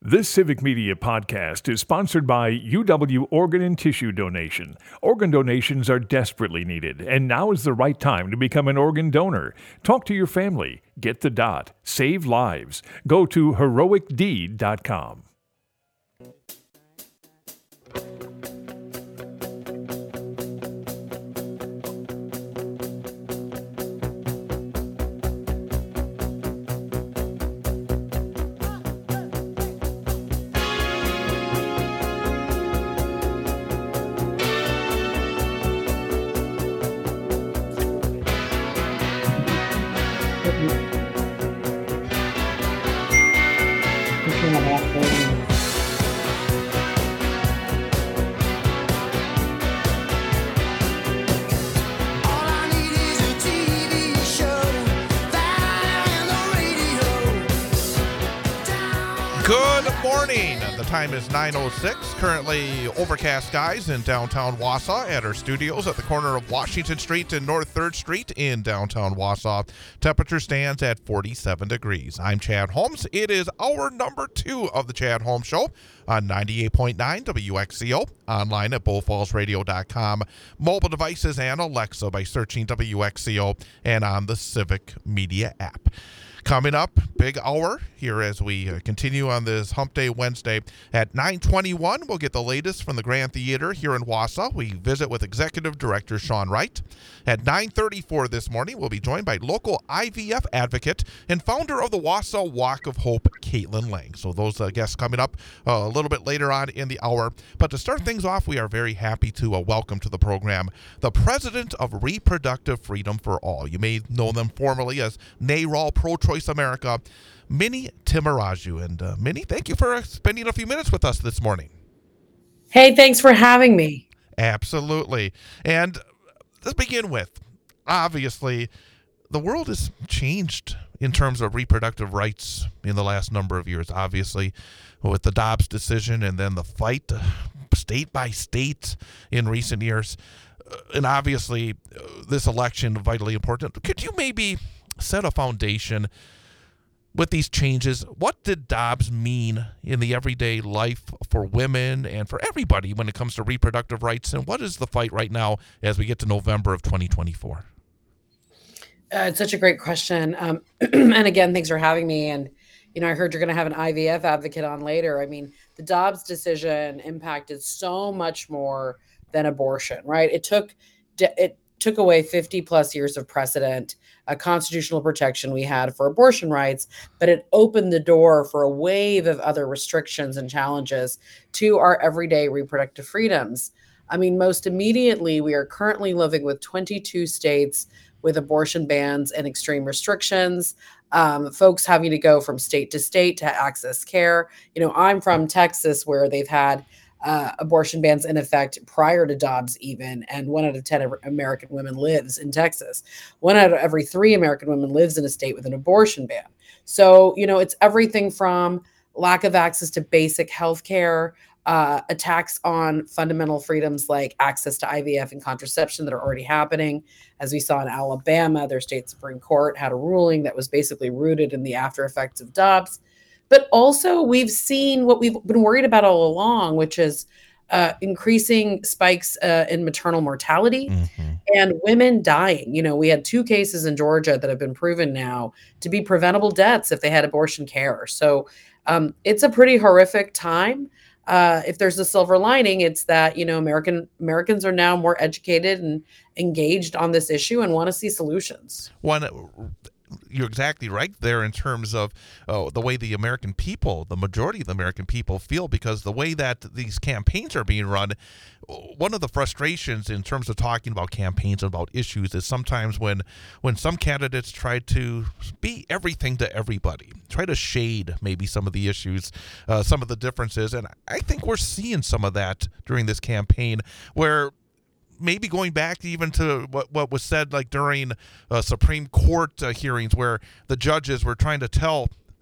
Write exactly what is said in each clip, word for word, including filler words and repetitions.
This Civic Media podcast is sponsored by U W Organ and Tissue Donation. Organ donations are desperately needed, and now is the right time to become an organ donor. Talk to your family. Get the dot. Save lives. Go to heroic deed dot com. Time is nine oh six. Currently overcast skies in downtown Wausau at our studios at the corner of Washington Street and North third Street in downtown Wausau. Temperature stands at forty-seven degrees. I'm Chad Holmes. It is hour number two of the Chad Holmes Show on ninety-eight point nine W X C O, online at bull falls radio dot com, mobile devices and Alexa by searching W X C O, and on the Civic Media app. Coming up, big hour here as we uh, continue on this Hump Day Wednesday. At nine twenty-one, we'll get the latest from the Grand Theater here in Wausau. We visit with Executive Director Sean Wright. At nine thirty-four this morning, we'll be joined by local I V F advocate and founder of the Wausau Walk of Hope, Caitlin Lang. So those uh, guests coming up uh, a little bit later on in the hour. But to start things off, we are very happy to uh, welcome to the program the President of Reproductive Freedom for All. You may know them formally as NARAL Pro-Choice America, Minnie Timaraju. And uh, Minnie, thank you for spending a few minutes with us this morning. Hey, thanks for having me. Absolutely. And let's begin with, obviously, the world has changed in terms of reproductive rights in the last number of years, obviously, with the Dobbs decision and then the fight uh, state by state in recent years. Uh, and obviously, uh, this election vitally important. Could you maybe set a foundation with these changes? What did Dobbs mean in the everyday life for women and for everybody when it comes to reproductive rights? And what is the fight right now as we get to November of twenty twenty-four? Uh, it's such a great question. Um, and again, thanks for having me. And, you know, I heard you're going to have an I V F advocate on later. I mean, the Dobbs decision impacted so much more than abortion, right? It took, it took away fifty plus years of precedent, a constitutional protection we had for abortion rights, but it opened the door for a wave of other restrictions and challenges to our everyday reproductive freedoms. I mean, most immediately, we are currently living with twenty-two states with abortion bans and extreme restrictions, um, folks having to go from state to state to access care. You know, I'm from Texas, where they've had Uh, abortion bans in effect prior to Dobbs even, and one out of ten American women lives in Texas. One out of every three American women lives in a state with an abortion ban. So, you know, it's everything from lack of access to basic health care, uh, attacks on fundamental freedoms like access to I V F and contraception that are already happening. As we saw in Alabama, their state Supreme Court had a ruling that was basically rooted in the after effects of Dobbs. But also, we've seen what we've been worried about all along, which is uh, increasing spikes uh, in maternal mortality mm-hmm. and women dying. You know, we had two cases in Georgia that have been proven now to be preventable deaths if they had abortion care. So um, it's a pretty horrific time. Uh, if there's a silver lining, it's that, you know, American Americans are now more educated and engaged on this issue and want to see solutions. One. You're exactly right there in terms of uh, the way the American people, the majority of the American people feel, because the way that these campaigns are being run, one of the frustrations in terms of talking about campaigns and about issues is sometimes when when some candidates try to be everything to everybody, try to shade maybe some of the issues, uh, some of the differences. And I think we're seeing some of that during this campaign, where maybe going back even to what, what was said like during uh, Supreme Court uh, hearings, where the judges were trying to tell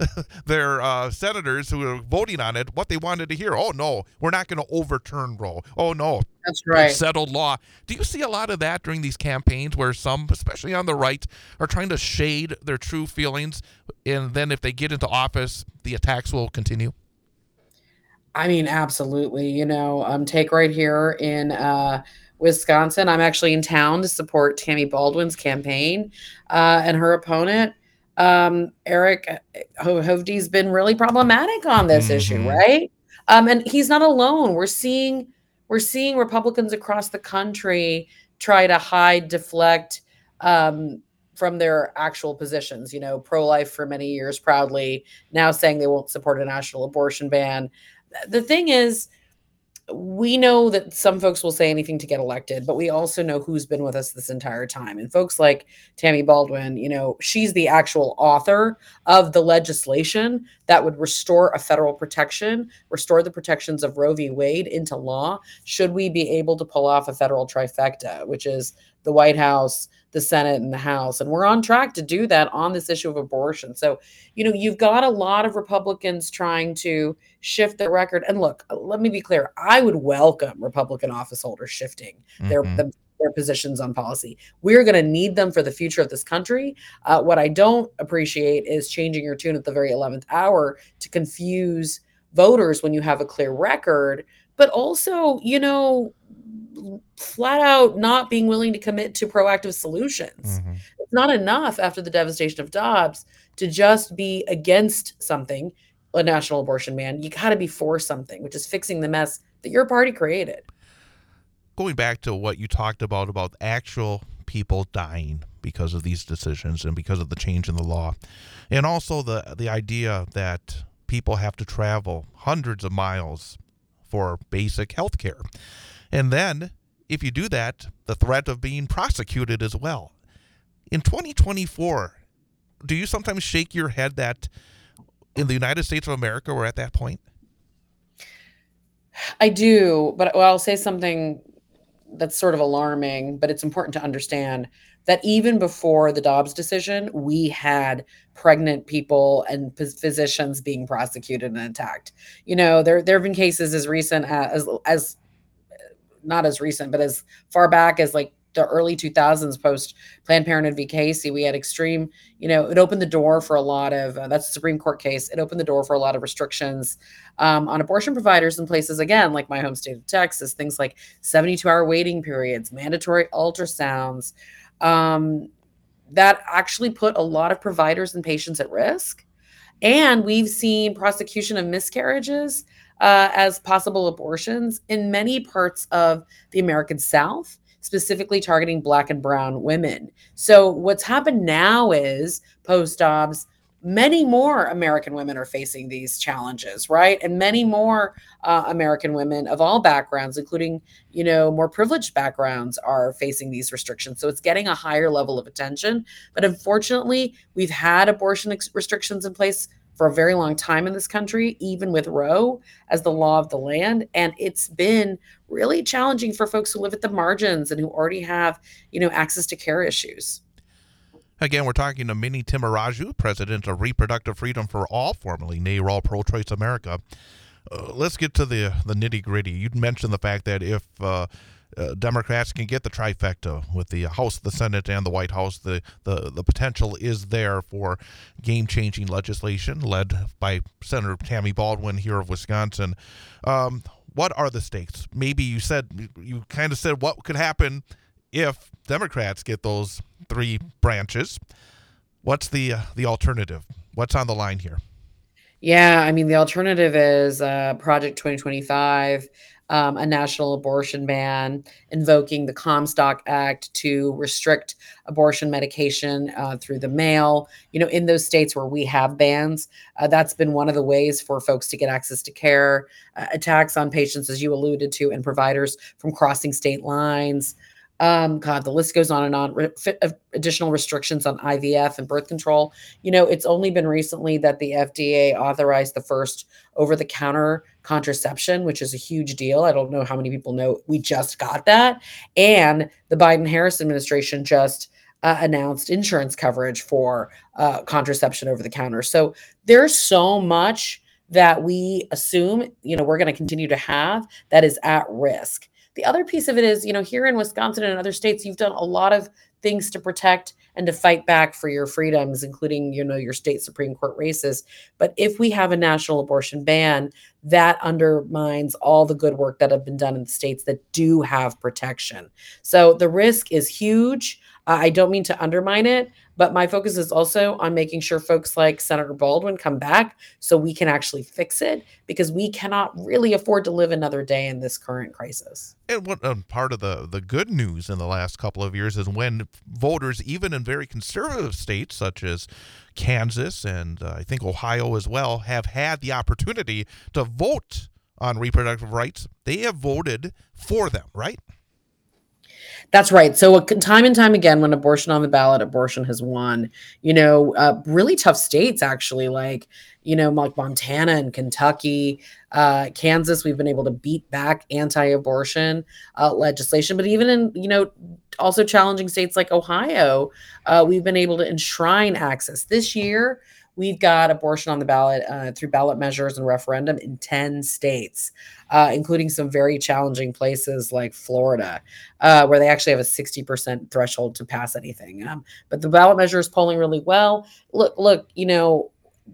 their uh, senators who were voting on it what they wanted to hear. Oh, no, we're not going to overturn Roe. Oh, no. That's right. It's settled law. Do you see a lot of that during these campaigns where some, especially on the right, are trying to shade their true feelings, and then if they get into office, the attacks will continue? I mean, absolutely. You know, um, take right here in uh, Wisconsin. I'm actually in town to support Tammy Baldwin's campaign, uh, and her opponent, um, Eric Ho- Hovde's been really problematic on this issue, Mm-hmm. right? Um, and he's not alone. We're seeing we're seeing Republicans across the country try to hide, deflect um, from their actual positions. You know, pro-life for many years, proudly now saying they won't support a national abortion ban. The thing is, we know that some folks will say anything to get elected, but we also know who's been with us this entire time. And folks like Tammy Baldwin, you know, she's the actual author of the legislation that would restore a federal protection, restore the protections of Roe v. Wade into law, should we be able to pull off a federal trifecta, which is the White House, the Senate, and the House. And we're on track to do that on this issue of abortion. So, you know, you've got a lot of Republicans trying to shift the record. And look, uh, let me be clear. I would welcome Republican office holders shifting their Mm-hmm. the, their positions on policy. We're going to need them for the future of this country. Uh, what I don't appreciate is changing your tune at the very eleventh hour to confuse voters when you have a clear record, but also, you know, flat out not being willing to commit to proactive solutions. Mm-hmm. It's not enough after the devastation of Dobbs to just be against something, a national abortion ban. You got to be for something, which is fixing the mess that your party created. Going back to what you talked about, about actual people dying because of these decisions and because of the change in the law, and also the the idea that people have to travel hundreds of miles for basic health care. And then, if you do that, the threat of being prosecuted as well. In twenty twenty-four, do you sometimes shake your head that in the United States of America we're at that point? I do, but well, I'll say something that's sort of alarming, but it's important to understand that even before the Dobbs decision, we had pregnant people and phys- physicians being prosecuted and attacked. You know, there there have been cases as recent as as not as recent, but as far back as like the early two thousands post Planned Parenthood v. Casey, we had extreme, you know, it opened the door for a lot of, uh, that's a Supreme Court case. It opened the door for a lot of restrictions um, on abortion providers in places, again, like my home state of Texas, things like seventy-two hour waiting periods, mandatory ultrasounds, um, that actually put a lot of providers and patients at risk. And we've seen prosecution of miscarriages uh, as possible abortions in many parts of the American South, specifically targeting Black and Brown women. So, what's happened now is post Dobbs, many more American women are facing these challenges, right? And many more uh, American women of all backgrounds, including, you know, more privileged backgrounds, are facing these restrictions. So, it's getting a higher level of attention. But unfortunately, we've had abortion ex- restrictions in place for a very long time in this country, even with Roe as the law of the land. And it's been really challenging for folks who live at the margins and who already have, you know, access to care issues. Again, we're talking to Minnie Timoraju, president of Reproductive Freedom for All, formerly NARAL Pro-Choice America. Uh, let's get to the the nitty-gritty. You mentioned the fact that if uh, uh, Democrats can get the trifecta with the House, the Senate, and the White House, the, the, the potential is there for game-changing legislation led by Senator Tammy Baldwin here of Wisconsin. Um, what are the stakes? Maybe you said, you kind of said what could happen if Democrats get those three branches. What's the uh, the alternative? What's on the line here? Yeah, I mean, the alternative is uh, Project twenty twenty-five, um, a national abortion ban, invoking the Comstock Act to restrict abortion medication uh, through the mail. You know, in those states where we have bans, uh, that's been one of the ways for folks to get access to care. Uh, attacks on patients, as you alluded to, and providers from crossing state lines. Um, God, the list goes on and on. Re- fi- uh, additional restrictions on I V F and birth control. You know, it's only been recently that the F D A authorized the first over-the-counter contraception, which is a huge deal. I don't know how many people know we just got that. And the Biden-Harris administration just uh, announced insurance coverage for uh, contraception over the counter. So there's so much that we assume, you know, we're going to continue to have that is at risk. The other piece of it is, you know, here in Wisconsin and other states, you've done a lot of things to protect and to fight back for your freedoms, including, you know, your state Supreme Court races. But if we have a national abortion ban, that undermines all the good work that have been done in the states that do have protection. So the risk is huge. Uh, I don't mean to undermine it, but my focus is also on making sure folks like Senator Baldwin come back so we can actually fix it, because we cannot really afford to live another day in this current crisis. And what um, part of the, the good news in the last couple of years is when voters, even in very conservative states such as Kansas and uh, I think Ohio as well, have had the opportunity to vote on reproductive rights, they have voted for them, right? That's right. So uh, time and time again, when abortion on the ballot, abortion has won. You know, uh, really tough states, actually, like, you know, like Montana and Kentucky, uh, Kansas, we've been able to beat back anti-abortion uh, legislation. But even in, you know, also challenging states like Ohio, uh, we've been able to enshrine access. This year, we've got abortion on the ballot uh, through ballot measures and referendum in ten states, uh, including some very challenging places like Florida, uh, where they actually have a sixty percent threshold to pass anything. Um, but the ballot measure is polling really well. Look, look, you know,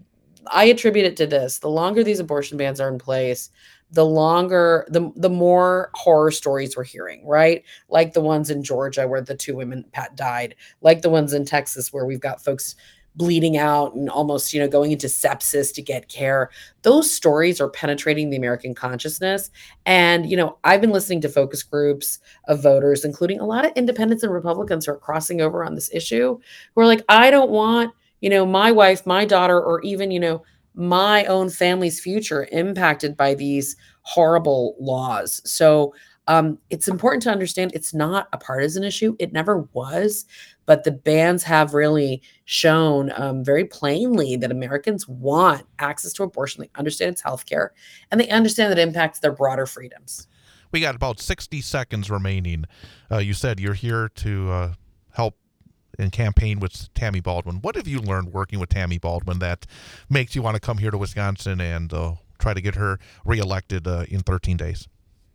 I attribute it to this. The longer these abortion bans are in place, the longer, the, the more horror stories we're hearing, right? Like the ones in Georgia where the two women Pat died, like the ones in Texas where we've got folks bleeding out and almost, you know, going into sepsis to get care. Those stories are penetrating the American consciousness. And, you know, I've been listening to focus groups of voters, including a lot of independents and Republicans who are crossing over on this issue, who are like, I don't want, you know, my wife, my daughter, or even, you know, my own family's future impacted by these horrible laws. So um, it's important to understand it's not a partisan issue. It never was. But the bans have really shown um, very plainly that Americans want access to abortion. They understand it's healthcare, and they understand that it impacts their broader freedoms. We got about sixty seconds remaining. Uh, you said you're here to uh, help and campaign with Tammy Baldwin. What have you learned working with Tammy Baldwin that makes you want to come here to Wisconsin and uh, try to get her reelected uh, in thirteen days?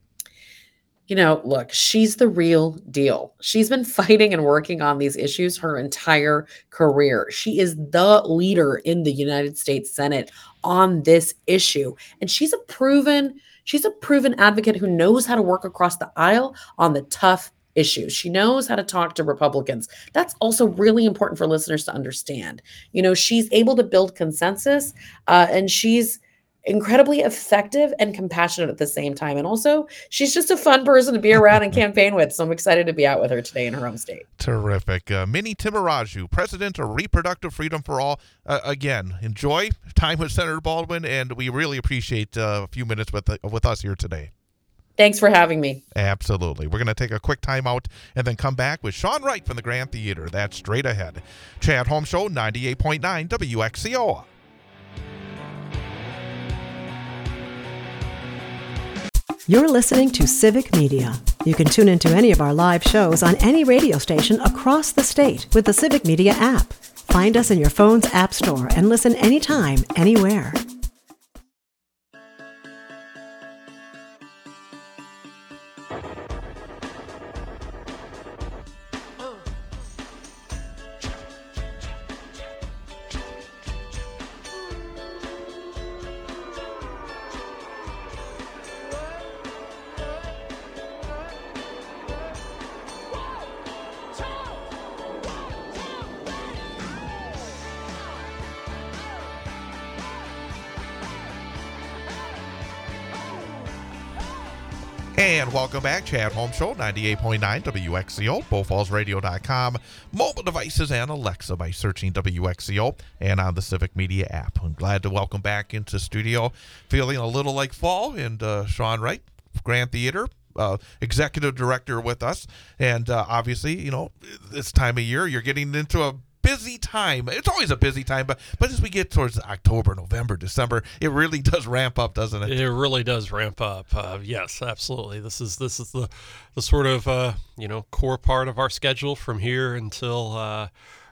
You know, look, she's the real deal. She's been fighting and working on these issues her entire career. She is the leader in the United States Senate on this issue. And she's a proven, she's a proven advocate who knows how to work across the aisle on the tough issues. She knows how to talk to Republicans. That's also really important for listeners to understand. You know, she's able to build consensus, uh, and she's incredibly effective and compassionate at the same time. And also, she's just a fun person to be around and campaign with. So I'm excited to be out with her today in her home state. Terrific. Uh, Minnie Timmiraju, President of Reproductive Freedom for All. Uh, again, enjoy time with Senator Baldwin, and we really appreciate uh, a few minutes with, uh, with us here today. Thanks for having me. Absolutely. We're going to take a quick time out and then come back with Sean Wright from the Grand Theater. That's straight ahead. Chad Holmes Show, ninety-eight point nine W X C O. You're listening to Civic Media. You can tune into any of our live shows on any radio station across the state with the Civic Media app. Find us in your phone's app store and listen anytime, anywhere. And welcome back, Chad Holmes Show, ninety-eight point nine W X C O, Bow Falls Radio dot com, mobile devices, and Alexa by searching W X C O, and on the Civic Media app. I'm glad to welcome back into studio, feeling a little like fall, and uh, Sean Wright, Grand Theater, uh, Executive Director with us. And uh, obviously, you know, this time of year, you're getting into a busy time. It's always a busy time, but but as we get towards October, November, December, it really does ramp up, doesn't it? It really does ramp up. Uh, yes, absolutely. This is this is the the sort of uh, you know core part of our schedule from here until uh,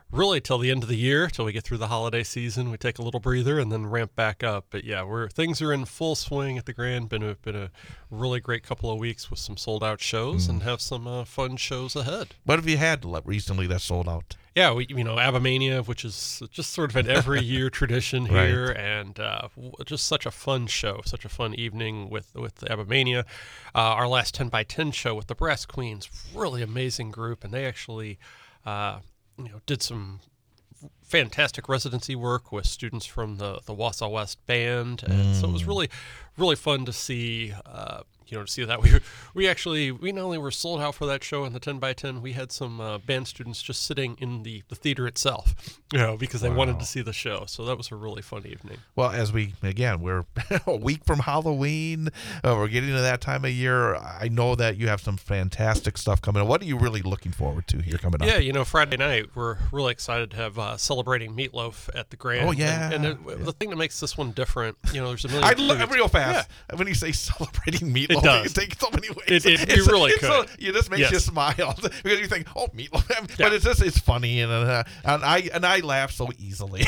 really till the end of the year, till we get through the holiday season. We take a little breather and then ramp back up. But yeah, we're things are in full swing at the Grand. Been a been a really great couple of weeks with some sold out shows, mm. and have some uh, fun shows ahead. What have you had recently that sold out? Yeah, we, you know, Abamania, which is just sort of an every year tradition here, right. and uh, just such a fun show, such a fun evening with with Abamania. Uh, our last ten by ten show with the Brass Queens, really amazing group, and they actually, uh, you know, did some fantastic residency work with students from the the Wausau West band, and mm. so it was really, really fun to see. Uh, You know, to see that we we actually we not only were sold out for that show in the ten by ten, we had some uh, band students just sitting in the, the theater itself, you know, because they wow. wanted to see the show. So that was a really fun evening. Well, as we again we're a week from Halloween, uh, we're getting to that time of year. I know that you have some fantastic stuff coming up. What are you really looking forward to here coming up? Yeah, you know, Friday night we're really excited to have uh, Celebrating Meatloaf at the Grand. Oh yeah, and, and it, yeah. the thing that makes this one different, you know, there's a million. I love real fast yeah. when you say Celebrating Meatloaf. It does. It takes so many ways. It, it, you really could. So, it just makes yes. you smile because you think, "Oh, meatloaf," but yeah. it's just it's funny and uh, and I and I laugh so easily.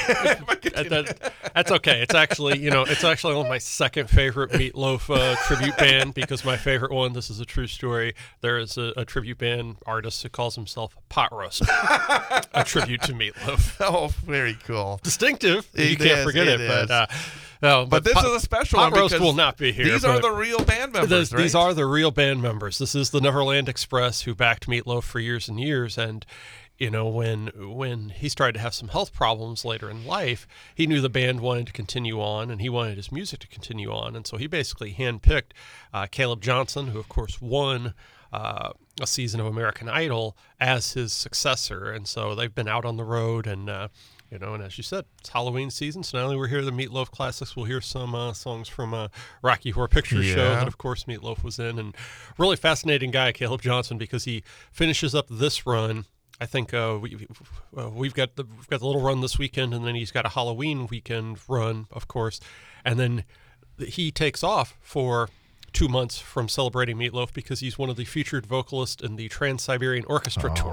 that, that's okay. It's actually you know it's actually only my second favorite Meatloaf uh, tribute band because my favorite one. This is a true story. There is a, a tribute band artist who calls himself Pot Roast, a tribute to Meatloaf. Oh, very cool. Distinctive. It you can't is, forget it. it but. Uh, No, but, but this pot, is a special Pot one Roast will not be here. These are the real band members, this, right? These are the real band members. This is the Neverland Express who backed Meatloaf for years and years. And, you know, when when he started to have some health problems later in life, he knew the band wanted to continue on, and he wanted his music to continue on. And so he basically handpicked uh, Caleb Johnson, who, of course, won uh, a season of American Idol, as his successor. And so they've been out on the road and... Uh, You know, and as you said, it's Halloween season, so not only we're here the Meatloaf classics, we'll hear some uh, songs from uh, Rocky Horror Picture yeah. Show that, of course, Meatloaf was in. And really fascinating guy, Caleb Johnson, because he finishes up this run. I think uh, we, uh, we've got the we've got the little run this weekend, and then he's got a Halloween weekend run, of course. And then he takes off for two months from Celebrating Meatloaf because he's one of the featured vocalists in the Trans-Siberian Orchestra oh. tour.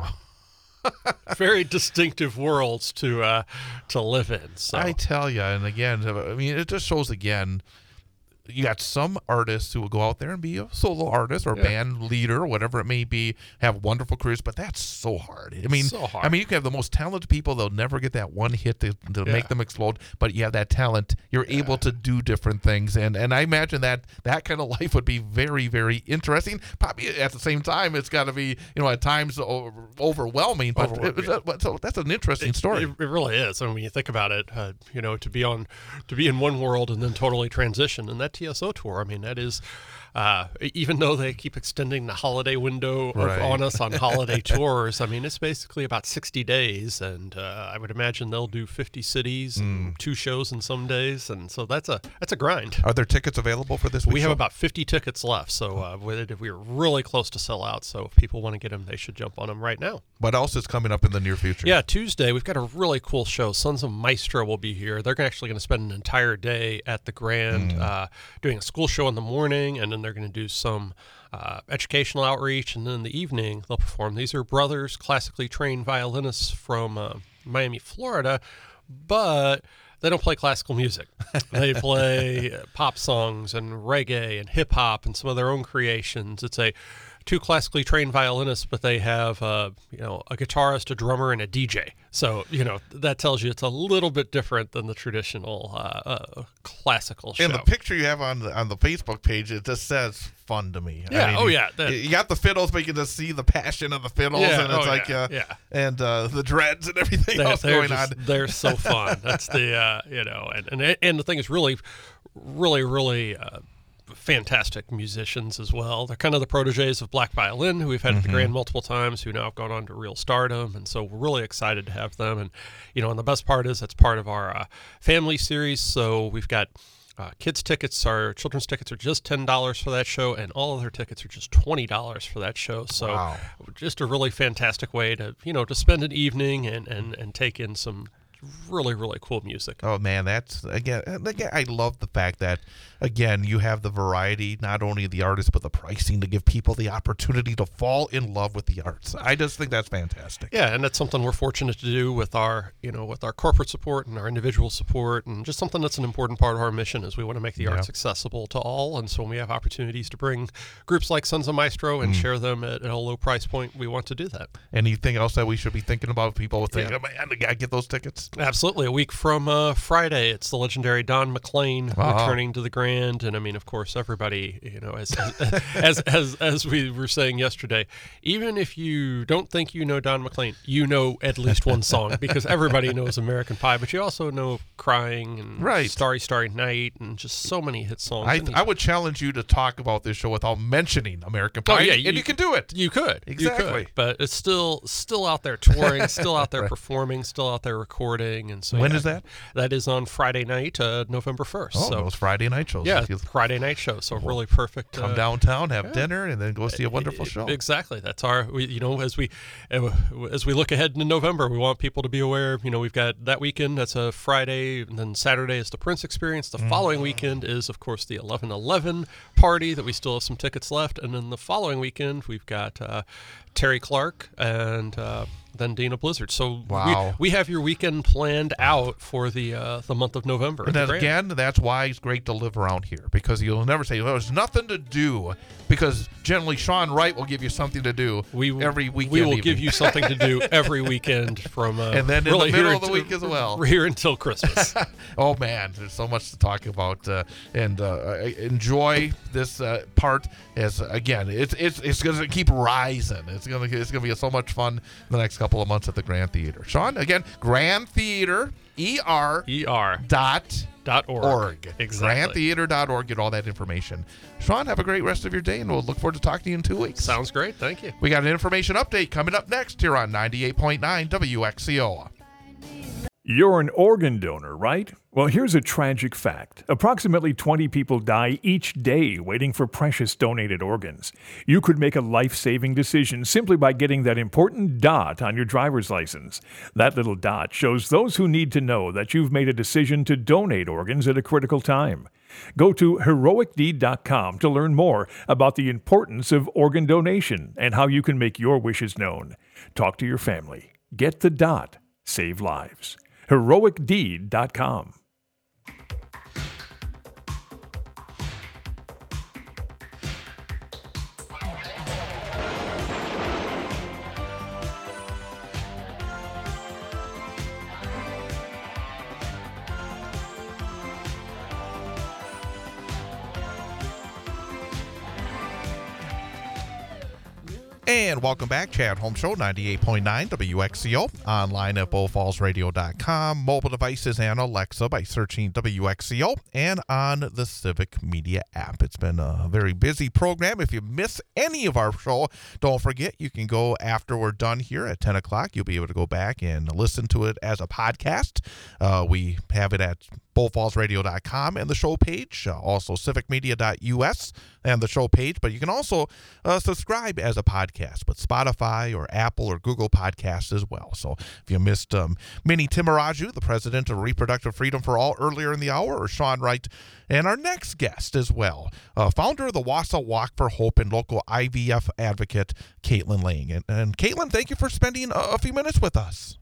Very distinctive worlds to uh, to live in. So. I tell you, and again, I mean, it just shows again. You got some artists who will go out there and be a solo artist or yeah. band leader or whatever it may be, have wonderful careers, but that's so hard. I mean, so hard. I mean, you can have the most talented people; they'll never get that one hit to, to yeah. make them explode. But you have that talent; you're yeah. able to do different things, and and I imagine that that kind of life would be very, very interesting. Probably at the same time, it's got to be you know at times over, overwhelming. But Overwhelming. it, it, so that's an interesting it, story. It, it really is. I mean, when you think about it, uh, you know, to be on, to be in one world and then totally transition, and that T S O tour. I mean. That is, uh, even though they keep extending the holiday window of, right. on us on holiday tours, I mean, it's basically about sixty days, and uh, I would imagine they'll do fifty cities, mm. and two shows in some days, and so that's a that's a grind. Are there tickets available for this week? We have show? about fifty tickets left, so uh, we're really close to sell out, so if people want to get them, they should jump on them right now. What else is coming up in the near future? Yeah, Tuesday, we've got a really cool show. Sons of Maestro will be here. They're actually going to spend an entire day at the Grand mm. uh, doing a school show in the morning, and then they're going to do some uh, educational outreach, and then in the evening they'll perform. These are brothers, classically trained violinists from uh, Miami, Florida, but they don't play classical music. They play pop songs and reggae and hip-hop and some of their own creations. It's a two classically trained violinists, but they have uh, you know a guitarist, a drummer, and a D J. So you know that tells you it's a little bit different than the traditional uh, uh, classical show. And the picture you have on the on the Facebook page, it just says "fun" to me. Yeah. I mean, oh yeah. That, you got the fiddles, but you can just see the passion of the fiddles, yeah, and it's oh, like yeah, uh, yeah. and uh, the dreads and everything They're, else they're going just, on. They're so fun. That's the uh, you know, and, and and the thing is really, really, really. Uh, fantastic musicians as well. They're kind of the proteges of Black Violin, who we've had mm-hmm. at the Grand multiple times, who now have gone on to real stardom, and so we're really excited to have them. And you know, and the best part is that's part of our uh, family series. So we've got uh, kids tickets. Our children's tickets are just ten dollars for that show, and all of their tickets are just twenty dollars for that show. So wow. just a really fantastic way to you know to spend an evening and and and take in some really, really cool music. Oh man, that's again, again. I love the fact that again you have the variety, not only the artists but the pricing to give people the opportunity to fall in love with the arts. I just think that's fantastic. Yeah, and that's something we're fortunate to do with our, you know, with our corporate support and our individual support, and just something that's an important part of our mission is we want to make the Yeah. arts accessible to all. And so when we have opportunities to bring groups like Sons of Maestro and Mm. share them at, at a low price point, we want to do that. Anything else that we should be thinking about? People think, Yeah. oh, man, I gotta get those tickets. Absolutely. A week from uh, Friday, it's the legendary Don McLean Wow. returning to the Grand. And I mean, of course, everybody, you know, as, as, as, as we were saying yesterday, even if you don't think you know Don McLean, you know at least one song because everybody knows American Pie, but you also know Crying and Right. Starry, Starry Night and just so many hit songs. I, And I would challenge you to talk about this show without mentioning American Pie, Oh, yeah, and you- you can do it. You could. You Exactly. could. But it's still still out there touring, still out there performing, still out there recording. And so When yeah, is that? That is on Friday night, uh, November first. Oh, so those Friday night shows. yeah, You Friday night show. So really perfect. come uh, downtown, have yeah. dinner, and then go see a wonderful e- show. Exactly. That's our, we, you know, as we uh, as we look ahead into November, we want people to be aware. You know, we've got that weekend. That's a Friday, and then Saturday is the Prince Experience. The Mm. following weekend is, of course, the eleven eleven party that we still have some tickets left, and then the following weekend we've got uh, Terry Clark and uh, then Dina Blizzard. So Wow. we, we have your weekend planned out for the uh, the month of November. And at then the Grand. again, that's why it's great to live around here, because you'll never say, well, there's nothing to do, because generally Sean Wright will give you something to do we every weekend. We will evening. give you something to do every weekend from uh, And then in really the middle here of the until- week as well. here until Christmas. Oh man, there's so much to talk about, uh, and uh, enjoy this uh, part. As again, it's it's it's going to keep rising. It's gonna it's gonna be so much fun the next couple of months at the Grand Theater. Sean, again, Grand Theater, E R E R dot dot org. org. Exactly. grand theater dot org. Get all that information. Sean, have a great rest of your day, and we'll look forward to talking to you in two weeks. Sounds great. Thank you. We got an information update coming up next here on ninety-eight point nine W X C O. You're an organ donor, right? Well, here's a tragic fact. Approximately twenty people die each day waiting for precious donated organs. You could make a life-saving decision simply by getting that important dot on your driver's license. That little dot shows those who need to know that you've made a decision to donate organs at a critical time. Go to heroic deed dot com to learn more about the importance of organ donation and how you can make your wishes known. Talk to your family. Get the dot. Save lives. heroic deed dot com. And welcome back, Chad Holmes Show, ninety-eight point nine W X C O, online at bull falls radio dot com, mobile devices and Alexa by searching W X C O, and on the Civic Media app. It's been a very busy program. If you miss any of our show, don't forget you can go after we're done here at ten o'clock. You'll be able to go back and listen to it as a podcast. Uh, we have it at bull falls radio dot com and the show page, uh, also civic media dot U S and the show page, but you can also uh, subscribe as a podcast with Spotify or Apple or Google Podcasts as well. So if you missed um, Minnie Timaraju, the president of Reproductive Freedom for All, earlier in the hour, or Sean Wright, and our next guest as well, uh, founder of the Wausau Walk for Hope and local I V F advocate, Caitlin Lang. And, and Caitlin, thank you for spending a, a few minutes with us.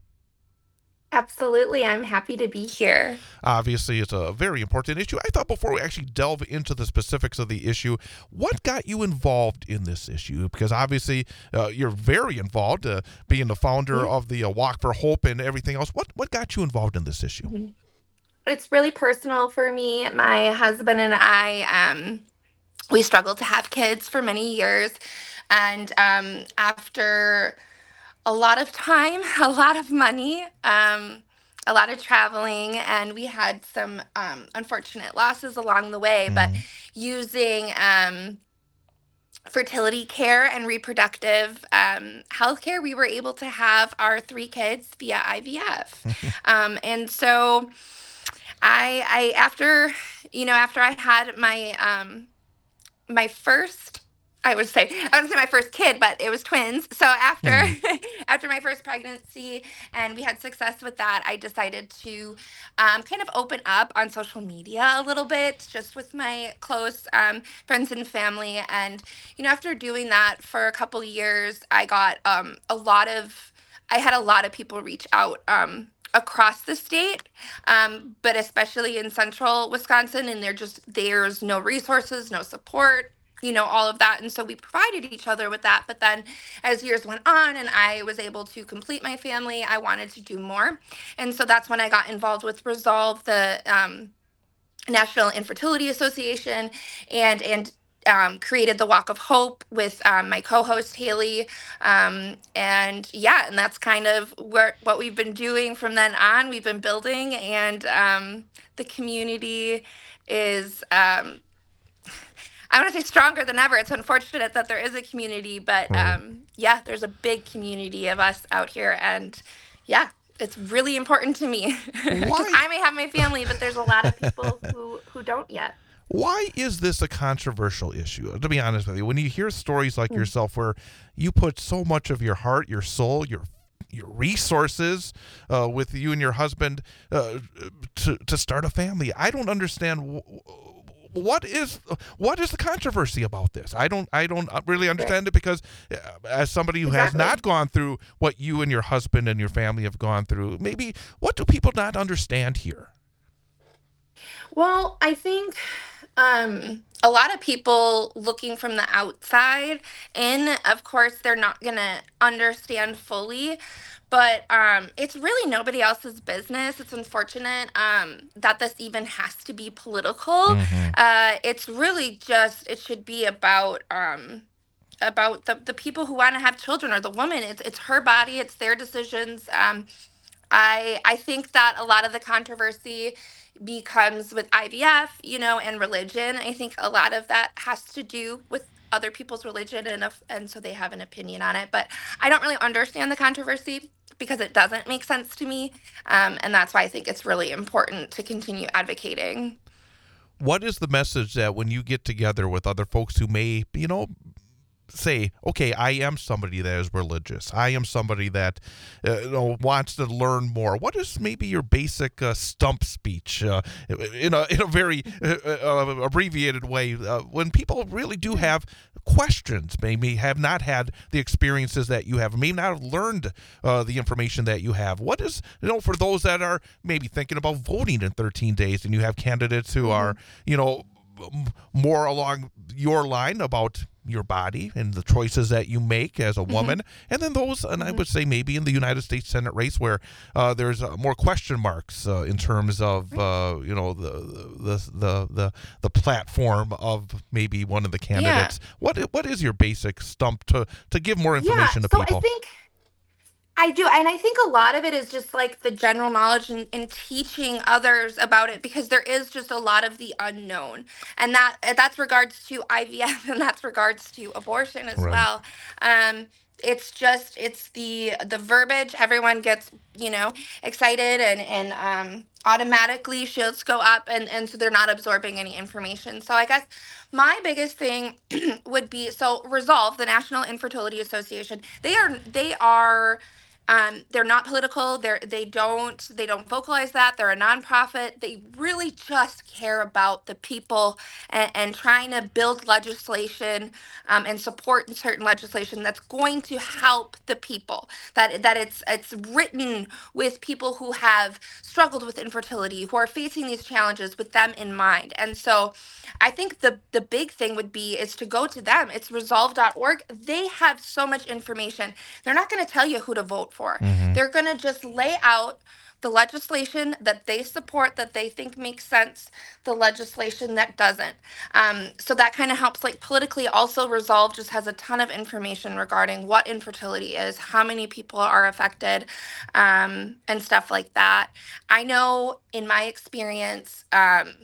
Absolutely. I'm happy to be here. Obviously, it's a very important issue. I thought before we actually delve into the specifics of the issue, what got you involved in this issue? Because obviously, uh, you're very involved, uh, being the founder Mm-hmm. of the uh, Walk for Hope and everything else. What what got you involved in this issue? Mm-hmm. It's really personal for me. My husband and I, um, we struggled to have kids for many years. And um, after a lot of time, a lot of money, um, a lot of traveling, and we had some um, unfortunate losses along the way. Mm. But using um, fertility care and reproductive um, health care, we were able to have our three kids via I V F. um, and so I, I, after, you know, after I had my um, my first I would say I wouldn't say my first kid, but it was twins. So after mm. after my first pregnancy, and we had success with that, I decided to um, kind of open up on social media a little bit, just with my close um, friends and family. And you know, after doing that for a couple years, I got um, a lot of I had a lot of people reach out. Um, across the state, um, but especially in central Wisconsin, and there just there's no resources, no support, you know, all of that. And so we provided each other with that. But then as years went on and I was able to complete my family, I wanted to do more. And so that's when I got involved with Resolve, the um, National Infertility Association, and and um, created the Walk of Hope with um, my co-host Haley, um, and yeah, and that's kind of where what we've been doing from then on. We've been building, and um, the community is. Um, I want to say stronger than ever. It's unfortunate that there is a community, but um, yeah, there's a big community of us out here, and yeah, it's really important to me. I may have my family, but there's a lot of people who, who don't yet. Why is this a controversial issue? To be honest with you, when you hear stories like mm. yourself where you put so much of your heart, your soul, your your resources uh, with you and your husband uh, to to start a family, I don't understand w- what is what is the controversy about this. I don't I don't really understand it, because uh, as somebody who exactly. has not gone through what you and your husband and your family have gone through, maybe what do people not understand here? Well, I think um, a lot of people looking from the outside in, of course, they're not going to understand fully, but um, it's really nobody else's business. It's unfortunate um, that this even has to be political. Mm-hmm. Uh, it's really just, it should be about um, about the, the people who want to have children, or the woman. It's, it's her body. It's their decisions. Um, I I think that a lot of the controversy becomes with I V F, you know, and religion. I think a lot of that has to do with other people's religion, and if, and so they have an opinion on it. But I don't really understand the controversy because it doesn't make sense to me, um, and that's why I think it's really important to continue advocating. What is the message that when you get together with other folks who may, you know, say, okay, I am somebody that is religious, I am somebody that uh, you know, wants to learn more, what is maybe your basic uh, stump speech uh, in a in a very uh, uh, abbreviated way uh, when people really do have questions, maybe have not had the experiences that you have, may not have learned uh, the information that you have? What is, you know, for those that are maybe thinking about voting in thirteen days, and you have candidates who mm-hmm. are, you know, more along your line about your body and the choices that you make as a woman, mm-hmm. and then those, and mm-hmm. I would say maybe in the United States Senate race where uh, there's uh, more question marks uh, in terms of uh, you know the, the the the the platform of maybe one of the candidates. Yeah. What what is your basic stump to to give more information yeah, to so people? I think I do, and I think a lot of it is just like the general knowledge and, and teaching others about it, because there is just a lot of the unknown, and that that's regards to I V F, and that's regards to abortion as right. well. Um, it's just it's the the verbiage. Everyone gets, you know, excited, and and um, automatically shields go up, and and so they're not absorbing any information. So I guess my biggest thing would be, so Resolve, the National Infertility Association, they are they are. Um, they're not political. They're they don't they don't vocalize that. They're a nonprofit. They really just care about the people, and, and trying to build legislation um, and support certain legislation that's going to help the people. That that it's it's written with people who have struggled with infertility, who are facing these challenges with them in mind. And so, I think the the big thing would be is to go to them. It's resolve dot org. They have so much information. They're not going to tell you who to vote for. Mm-hmm. They're going to just lay out the legislation that they support, that they think makes sense, the legislation that doesn't. Um, so that kind of helps, like, politically. Also, Resolve just has a ton of information regarding what infertility is, how many people are affected, um, and stuff like that. I know in my experience, um,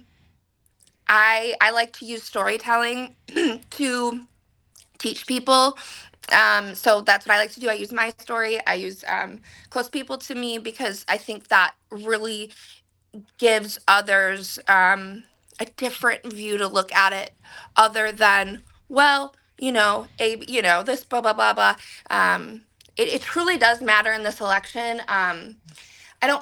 I I like to use storytelling to teach people. Um, so that's what I like to do. I use my story. I use um, close people to me, because I think that really gives others um, a different view to look at it, other than, well, you know, a, you know, this blah, blah, blah, blah. Um, it, it truly does matter in this election. Um, I don't,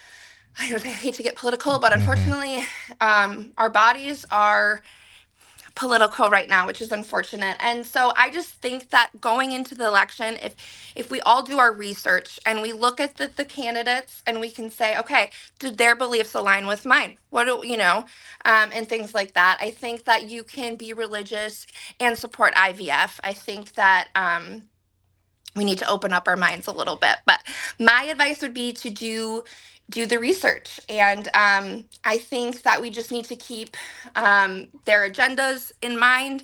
I don't I hate to get political, but unfortunately, um, our bodies are political right now, which is unfortunate. And so I just think that going into the election, if if we all do our research and we look at the, the candidates and we can say, okay, do their beliefs align with mine? What do you know, um, and things like that. I think that you can be religious and support I V F. I think that um, we need to open up our minds a little bit. But my advice would be to do do the research. And um, I think that we just need to keep um, their agendas in mind.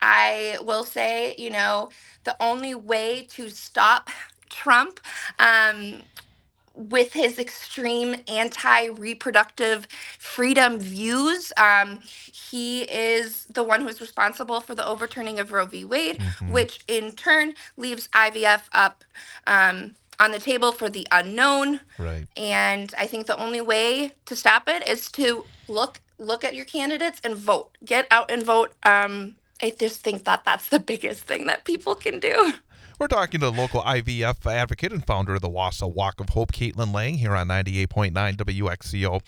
I will say, you know, the only way to stop Trump um, with his extreme anti-reproductive freedom views. Um, he is the one who is responsible for the overturning of Roe v. Wade, mm-hmm. which in turn leaves I V F up um, on the table for the unknown. Right. And I think the only way to stop it is to look look at your candidates and vote. Get out and vote. Um, I just think that that's the biggest thing that people can do. We're talking to local I V F advocate and founder of the Wausau Walk of Hope, Caitlin Lang, here on ninety-eight point nine W X C O. Uh,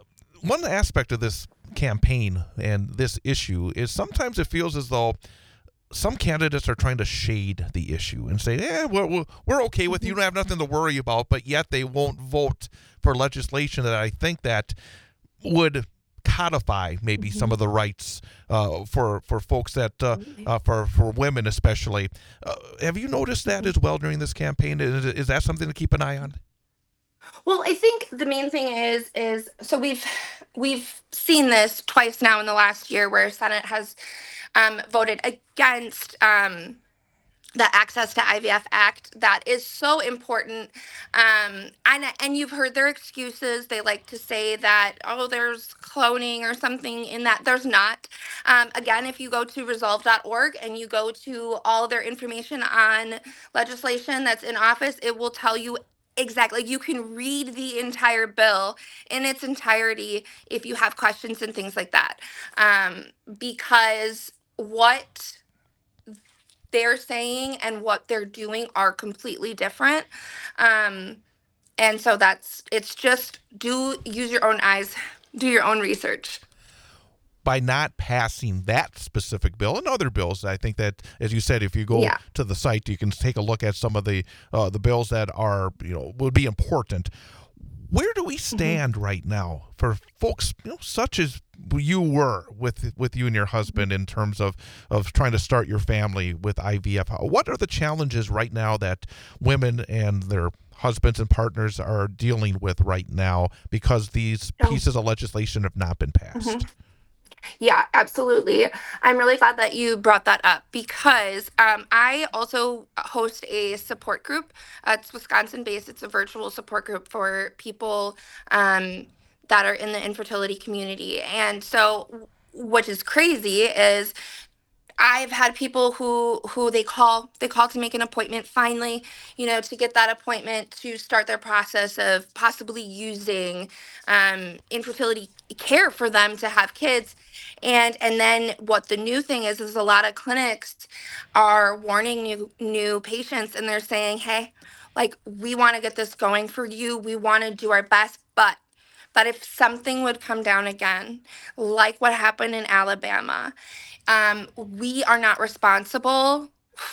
one aspect of this campaign and this issue is sometimes it feels as though some candidates are trying to shade the issue and say, eh, we're, we're okay with you, you don't have nothing to worry about, but yet they won't vote for legislation that I think that would codify maybe mm-hmm. some of the rights uh, for for folks that uh, uh, for for women especially. Uh, have you noticed that as well during this campaign? Is, is that something to keep an eye on? Well, I think the main thing is is so we've we've seen this twice now in the last year where Senate has um, voted against um, the Access to I V F Act that is so important. Um, and, and you've heard their excuses. They like to say that, oh, there's cloning or something in that. There's not. Um, again, if you go to resolve dot org and you go to all their information on legislation that's in office, it will tell you exactly. You can read the entire bill in its entirety if you have questions and things like that. Um, because what they're saying and what they're doing are completely different. Um, and so that's, it's just do, use your own eyes, do your own research. By not passing that specific bill and other bills, I think that, as you said, if you go yeah. to the site, you can take a look at some of the uh, the bills that are, you know, would be important. Where do we stand mm-hmm. right now for folks, you know, such as you were with with you and your husband in terms of, of trying to start your family with I V F? What are the challenges right now that women and their husbands and partners are dealing with right now because these pieces of legislation have not been passed? Mm-hmm. Yeah, absolutely. I'm really glad that you brought that up because um, I also host a support group. Uh, it's Wisconsin-based. It's a virtual support group for people um, that are in the infertility community. And so what is crazy is I've had people who who they call they call to make an appointment finally, you know, to get that appointment to start their process of possibly using um, infertility care for them to have kids. And and then what the new thing is is a lot of clinics are warning new new patients and they're saying, hey, like we want to get this going for you. We want to do our best, but but if something would come down again, like what happened in Alabama, um, we are not responsible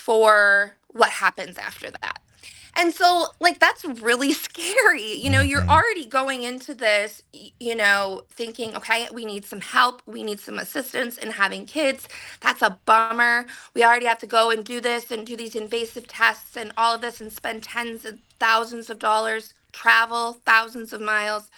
for what happens after that. And so, like, that's really scary. You know, you're already going into this, you know, thinking, okay, we need some help. We need some assistance in having kids. That's a bummer. We already have to go and do this and do these invasive tests and all of this and spend tens of thousands of dollars, travel thousands of miles,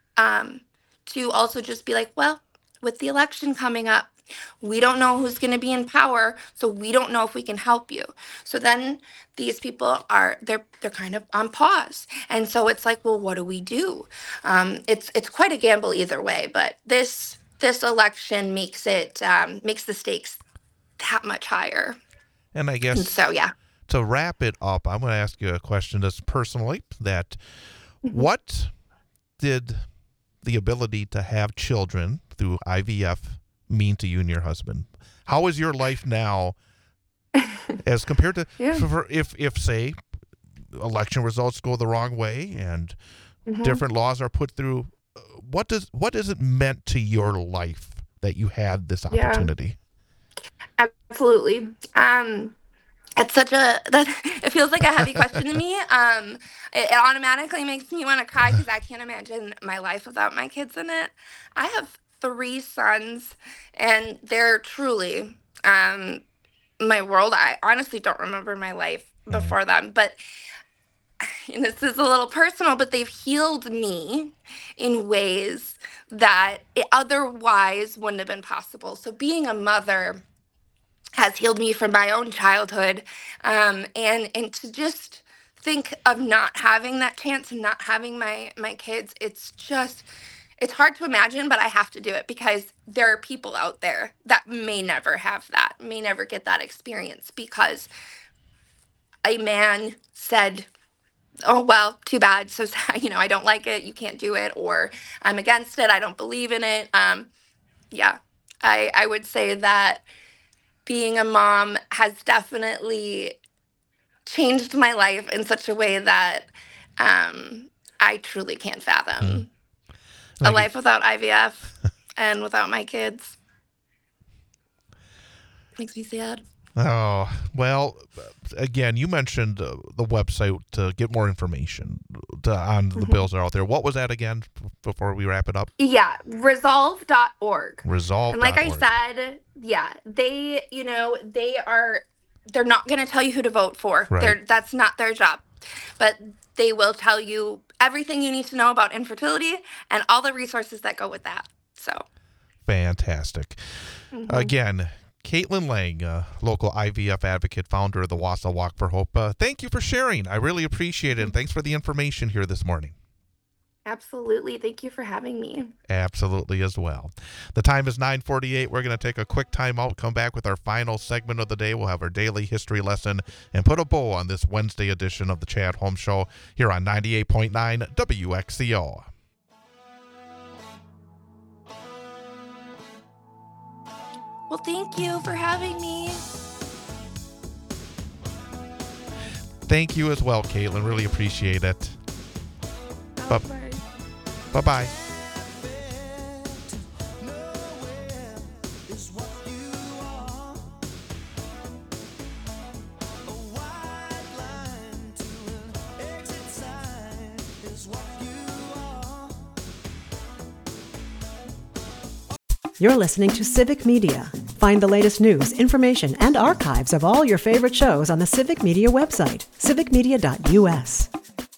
um, to also just be like, well, with the election coming up, we don't know who's going to be in power, so we don't know if we can help you. So then these people are they're they're kind of on pause, and so it's like, well, what do we do? Um, it's it's quite a gamble either way, but this this election makes it um, makes the stakes that much higher. And I guess and so yeah. To wrap it up, I'm going to ask you a question that's personally that mm-hmm. what did the ability to have children through I V F mean to you and your husband? How is your life now as compared to Yeah. for, if, if, say, election results go the wrong way and Mhm. different laws are put through, uh, what does what does it meant to your life that you had this Yeah. opportunity? Absolutely. Um, it's such a that it feels like a heavy question to me. Um, it, it automatically makes me want to cry because I can't imagine my life without my kids in it. I have three sons, and they're truly um my world. I honestly don't remember my life before them, but and this is a little personal, but they've healed me in ways that it otherwise wouldn't have been possible. So being a mother has healed me from my own childhood, um, and and to just think of not having that chance and not having my my kids, it's just it's hard to imagine, but I have to do it because there are people out there that may never have that, may never get that experience because a man said, oh, well, too bad. So, you know, I don't like it. You can't do it. Or I'm against it. I don't believe in it. Um, yeah, I, I would say that being a mom has definitely changed my life in such a way that um, I truly can't fathom Like a life without I V F and without my kids. Makes me sad. Oh, well, again, you mentioned uh, the website to get more information to, on the Mhm. bills that are out there. What was that again b- before we wrap it up? Yeah, resolve dot org. Resolve. And like I said, yeah, they, you know, they are, they're not going to tell you who to vote for. Right. They're, that's not their job. But they will tell you everything you need to know about infertility and all the resources that go with that. So. Fantastic. Mhm. Again, Caitlin Lang, uh, local I V F advocate, founder of the Wausau Walk for Hope. Uh, thank you for sharing. I really appreciate it. And thanks for the information here this morning. Absolutely. Thank you for having me. Absolutely as well. The time is nine forty-eight. We're going to take a quick time out, come back with our final segment of the day. We'll have our daily history lesson and put a bow on this Wednesday edition of the Chad Holmes Show here on ninety-eight point nine W X C O. Well, thank you for having me. Thank you as well, Caitlin. Really appreciate it. Bu- Bye. Bye-bye. You're listening to Civic Media. Find the latest news, information, and archives of all your favorite shows on the Civic Media website, civic media dot U S.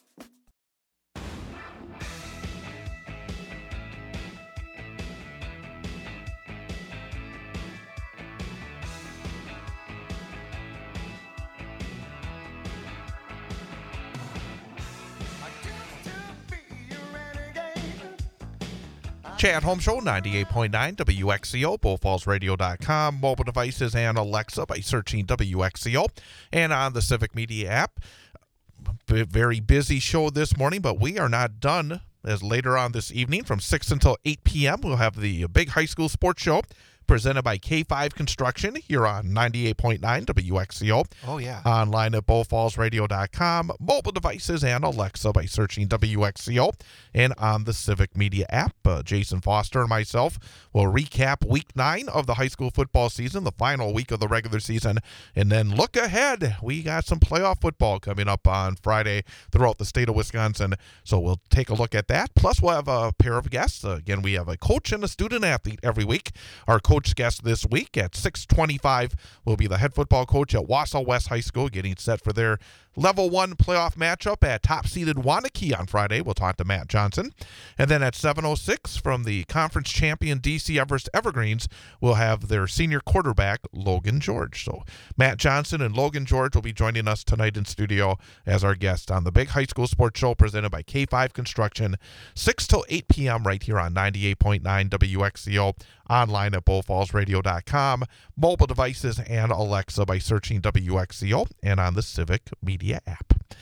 Chad Home Show, ninety-eight point nine W X C O, bull falls radio dot com, mobile devices, and Alexa by searching W X C O, and on the Civic Media app. B- very busy show this morning, but we are not done. As later on this evening, from six until eight p.m., we'll have the Big High School Sports Show presented by K five Construction here on ninety-eight point nine W X C O. Oh, yeah. Online at bull falls radio dot com, mobile devices, and Alexa by searching W X C O, and on the Civic Media app. Uh, Jason Foster and myself will recap week nine of the high school football season, the final week of the regular season, and then look ahead. We got some playoff football coming up on Friday throughout the state of Wisconsin, so we'll take a look at that. Plus, we'll have a pair of guests. Uh, again, we have a coach and a student athlete every week. Our coach guest this week at six twenty-five will be the head football coach at Wausau West High School, getting set for their level one playoff matchup at top-seeded Waunakee on Friday. We'll talk to Matt Johnson. And then at seven oh six, from the conference champion D C Everest Evergreens, we'll have their senior quarterback, Logan George. So Matt Johnson and Logan George will be joining us tonight in studio as our guests on the Big High School Sports Show presented by K five Construction, six till eight p.m. right here on ninety-eight point nine W X C O, online at bull falls radio dot com, mobile devices, and Alexa by searching W X C O, and on the Civic Media app.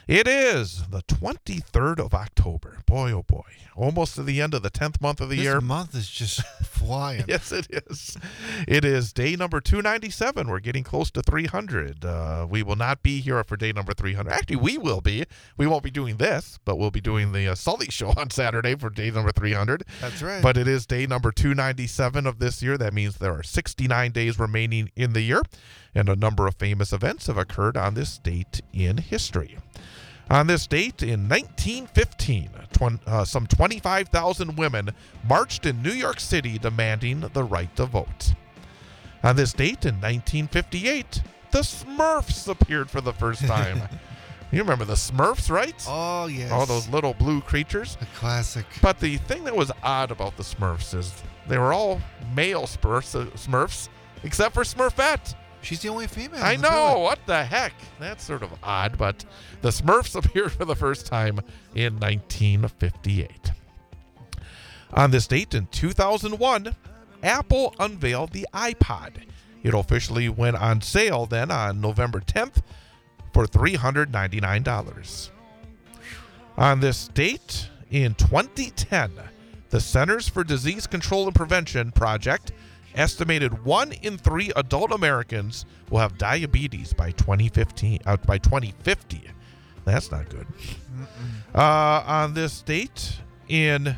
It is the twenty-third of October. Boy, oh boy. Almost to the end of the tenth month of the this year. This month is just flying. Yes, it is. It is day number two ninety-seven. We're getting close to three hundred. Uh, we will not be here for day number three hundred. Actually, we will be. We won't be doing this, but we'll be doing the uh, Sully Show on Saturday for day number three hundred. That's right. But it is day number two ninety-seven of this year. That means there are sixty-nine days remaining in the year, and a number of famous events have occurred on this date in history. On this date in nineteen fifteen, tw- uh, some twenty-five thousand women marched in New York City demanding the right to vote. On this date in nineteen fifty-eight, the Smurfs appeared for the first time. You remember the Smurfs, right? Oh, yes. All those little blue creatures. The classic. But the thing that was odd about the Smurfs is they were all male Smurfs, uh, Smurfs except for Smurfette. She's the only female. I know. What the heck? That's sort of odd, but the Smurfs appeared for the first time in nineteen fifty-eight. On this date in two thousand one, Apple unveiled the iPod. It officially went on sale then on November tenth for three hundred ninety-nine dollars. On this date in twenty ten, the Centers for Disease Control and Prevention Project estimated one in three adult Americans will have diabetes by twenty fifteen. Uh, by twenty fifty. That's not good. Uh, on this date in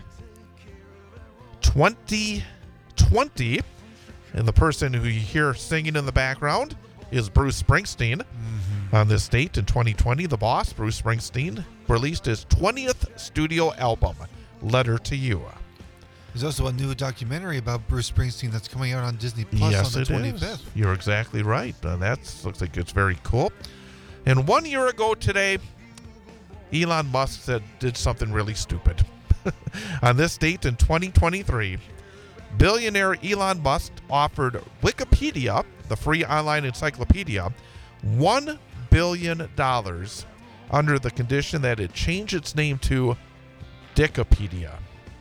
twenty twenty, and the person who you hear singing in the background is Bruce Springsteen. Mm-hmm. On this date in twenty twenty, the boss, Bruce Springsteen, released his twentieth studio album, Letter to You. There's also a new documentary about Bruce Springsteen that's coming out on Disney Plus yes, on the it twenty-fifth. Is. You're exactly right. Uh, that looks like it's very cool. And one year ago today, Elon Musk said did something really stupid. On this date in twenty twenty-three, billionaire Elon Musk offered Wikipedia, the free online encyclopedia, one billion dollars under the condition that it change its name to Dickopedia.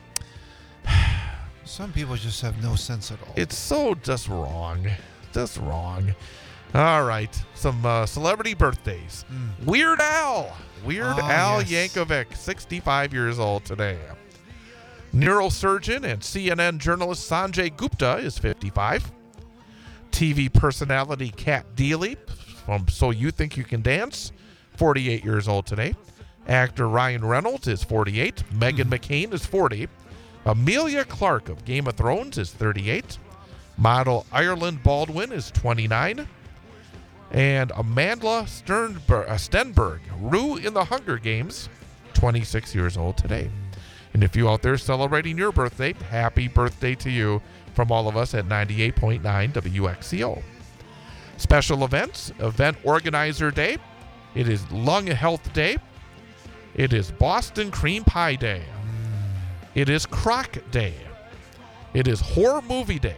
Some people just have no sense at all. It's so just wrong. Just wrong. All right. Some uh, celebrity birthdays. Mm. Weird Al. Weird oh, Al yes. Yankovic, sixty-five years old today. Neurosurgeon and C N N journalist Sanjay Gupta is fifty-five. T V personality Kat Deely from So You Think You Can Dance, forty-eight years old today. Actor Ryan Reynolds is forty-eight. Meghan McCain is forty. Amelia Clark of Game of Thrones is thirty-eight. Model Ireland Baldwin is twenty-nine. And Amanda Sternberg, uh, Stenberg, Rue in the Hunger Games, twenty-six years old today. And if you out there celebrating your birthday, happy birthday to you from all of us at ninety-eight point nine W X C O. Special events, Event Organizer Day. It is Lung Health Day. It is Boston Cream Pie Day. It is Croc Day. It is Horror Movie Day.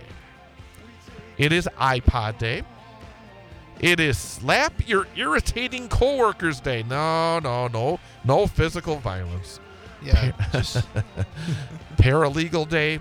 It is iPod Day. It is Slap Your Irritating Coworkers Day. No, no, no. No physical violence. Yeah. Just... Paralegal Day.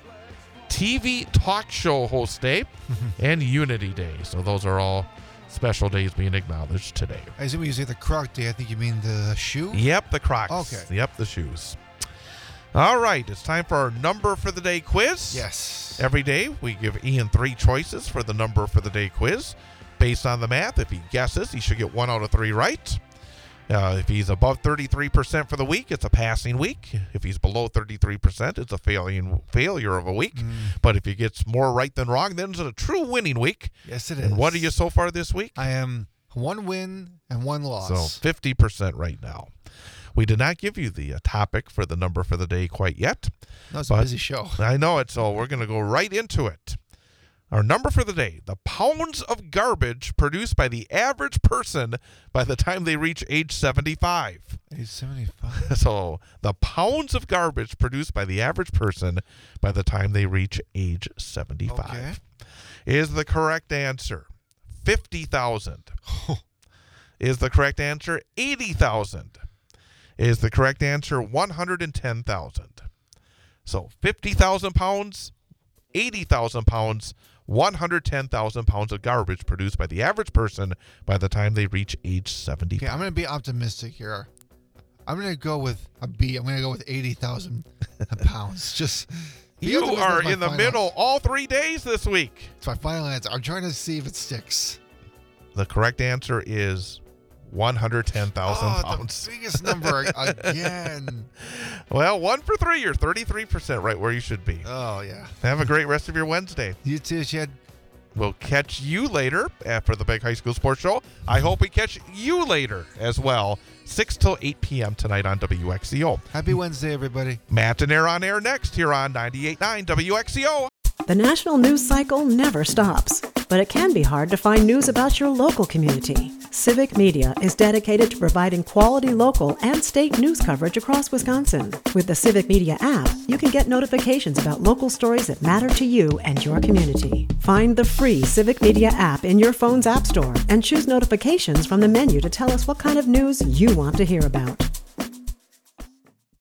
T V Talk Show Host Day. And Unity Day. So those are all special days being acknowledged today. I assume when you say the Croc Day, I think you mean the shoe? Yep, the Crocs. Okay. Yep, the shoes. All right, it's time for our number for the day quiz. Yes. Every day we give Ian three choices for the number for the day quiz. Based on the math, if he guesses, he should get one out of three right. Uh, if he's above thirty-three percent for the week, it's a passing week. If he's below thirty-three percent, it's a failing failure of a week. Mm. But if he gets more right than wrong, then it's a true winning week. Yes, it is. And what are you so far this week? I am one win and one loss. So fifty percent right now. We did not give you the uh, topic for the number for the day quite yet. No, it's a busy show. I know it, so we're going to go right into it. Our number for the day, the pounds of garbage produced by the average person by the time they reach age seventy-five. Age seventy-five. So the pounds of garbage produced by the average person by the time they reach age seventy-five. Okay. Is the correct answer fifty thousand? Is the correct answer eighty thousand? Is the correct answer one hundred ten thousand? So fifty thousand pounds, eighty thousand pounds, one hundred ten thousand pounds of garbage produced by the average person by the time they reach age seventy. Okay, I'm going to be optimistic here. I'm going to go with a B. I'm going to go with eighty thousand pounds. Just You are in the final. middle all three days this week. It's my final answer. I'm trying to see if it sticks. The correct answer is one hundred ten thousand oh, pounds. The biggest number again. Well, one for three. You're thirty-three percent right where you should be. Oh, yeah. Have a great rest of your Wednesday. You too, Shed. We'll catch you later after the Big High School Sports Show. I hope we catch you later as well. six till eight p.m. tonight on W X C O. Happy Wednesday, everybody. Matt and Air on air next here on ninety-eight point nine W X C O. The national news cycle never stops, but it can be hard to find news about your local community. Civic Media is dedicated to providing quality local and state news coverage across Wisconsin. With the Civic Media app, you can get notifications about local stories that matter to you and your community. Find the free Civic Media app in your phone's app store and choose notifications from the menu to tell us what kind of news you want to hear about.